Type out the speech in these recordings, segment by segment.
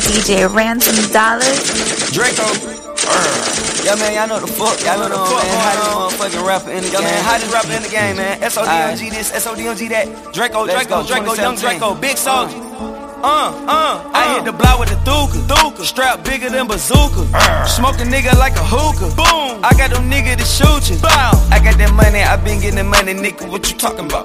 DJ Ransom Dollars. Draco. Yeah, man, y'all know the fuck. Y'all know the fuck, man. Hottest motherfucking rapper in the game. Man, hottest rapper in the game, man. SODMG this, SODMG that. Draco, young Draco, big soldier. I hit the block with the Thuka. Strap bigger than bazooka. Smoke a nigga like a hookah. Boom. I got them nigga to shoot you. Bow. I got that money, I been getting that money, nigga. What you talking about?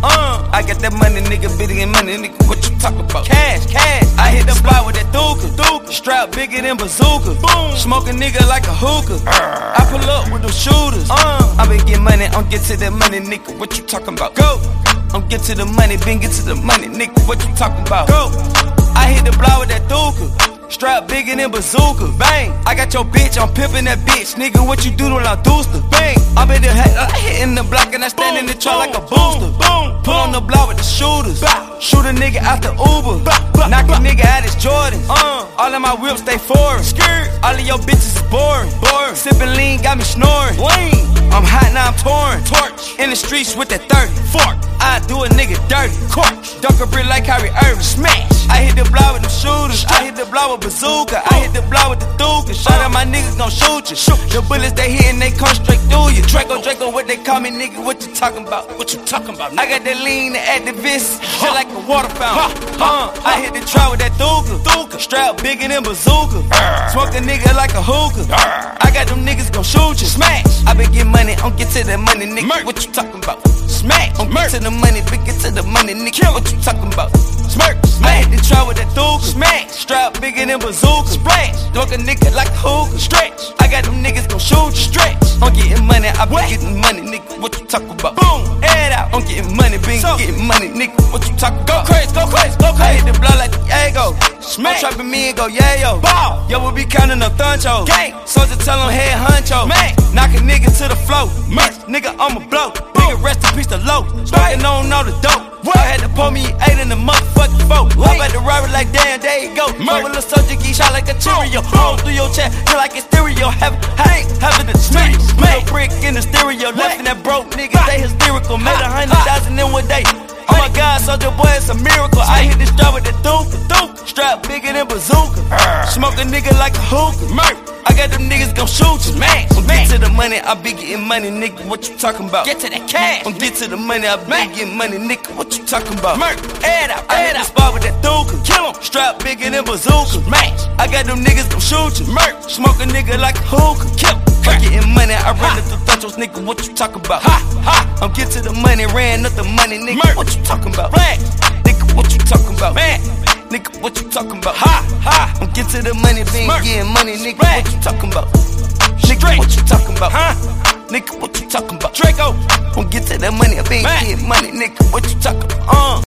I got that money, nigga, been getting money, nigga. What you talking about? Cash. I hit the block with that Thuka. Strap bigger than bazooka. Boom. Smoke a nigga like a hookah. I pull up with them shooters. I been getting money, I'm get to that money, nigga. What you talking about? Go. I'm get to the money, been get to the money, nigga. What you talking about? Go. I hit the block with that Thuka. Strap bigger than bazooka. Bang. I got your bitch, I'm pimping that bitch. Nigga, what you do when I dooster? Bang. I'm in the head, I hitting the block and I stand in the truck like a booster. Pull on the block with the shooters. Shoot a nigga out the Uber. Knock a nigga out his Jordan. All of my whips, they foreign. All of your bitches is boring. Sippin' lean, got me snoring. I'm hot, now I'm touring. Torch. In the streets with that 30. Fork. I do a nigga dirty. Corch. Dunk a brick like Kyrie Irving. Smash. I hit the block with them shooters. I hit the block with bazooka. I hit the block with the Thuka. Shot at my niggas gon' shoot you. The bullets they hitting, they come straight through you. Draco, what they call me, nigga. What you talking about? What you talking about? Nigga? I got that lean, the activist, just like a water fountain. I hit the trap with that Thuka. Strap bigger than bazooka. Smoke a nigga like a hookah. I got them niggas gon' shoot you. Smash. I been getting money, I'm get to that money, nigga. What you talking about? Smash. I'm get to the money, big get to the money, nigga. What you talking about? Smirk. I hit the trap with that Thuka. Smash. Strap bigger than bazooka. Splash. Dunk a nigga like a hookah. Stretch. I got them niggas gon' shoot you. Stretch. I'm getting money, I been getting money, nigga. What you talking about? Boom. Head out. I'm getting money, been getting money, nigga. What you talking about? Go crazy. I hit the block like Diego. Smash. I'm trapping me and go yayo. Ball. Yo, we be counting up thuncho. Gang. Soldier tell him head huncho. Man. Knock a nigga to the floor. Nigga, I'ma blow. Nigga, rest in peace the low. Smoking on all the dope. I had to pull me 8 in the motherfucking boat. I'm at the robber like damn, there you go. Fuck with a soldier, get shot like a Cheerio. Roll through your chest, feel like a stereo. I ain't having the stereo. Put a brick in the stereo. Left in that broke nigga, they hysterical. Made 100,000 in one day. Oh my God, soldier boy, it's a miracle. I hit the strap with the Thuka. Strap bigger than bazooka. Smoke a nigga like a hookah. I got them niggas gon' shoot you. I'm get to the money, I be getting money, nigga. What you talking about? Get to that cash. I'm get to the money, I be getting money, nigga. What you talking about? Head out. I hit the spot with that Thuka. Kill him. Strap bigger than bazooka. I got them niggas gon' shoot you. Smoke a nigga like a hookah. Kill him. I'm getting money, I ran up the thunchos, nigga. What you talking about? I'm get to the money, ran up the money, nigga. What you talking about? Nigga, what you talking about? Nigga, what you talking about? I'm get to the money, been getting money, nigga. What you talking about? Nigga, what you talking about? Nigga, what you talking about? Draco, I'm get to the money, I been getting money, nigga. What you talking about?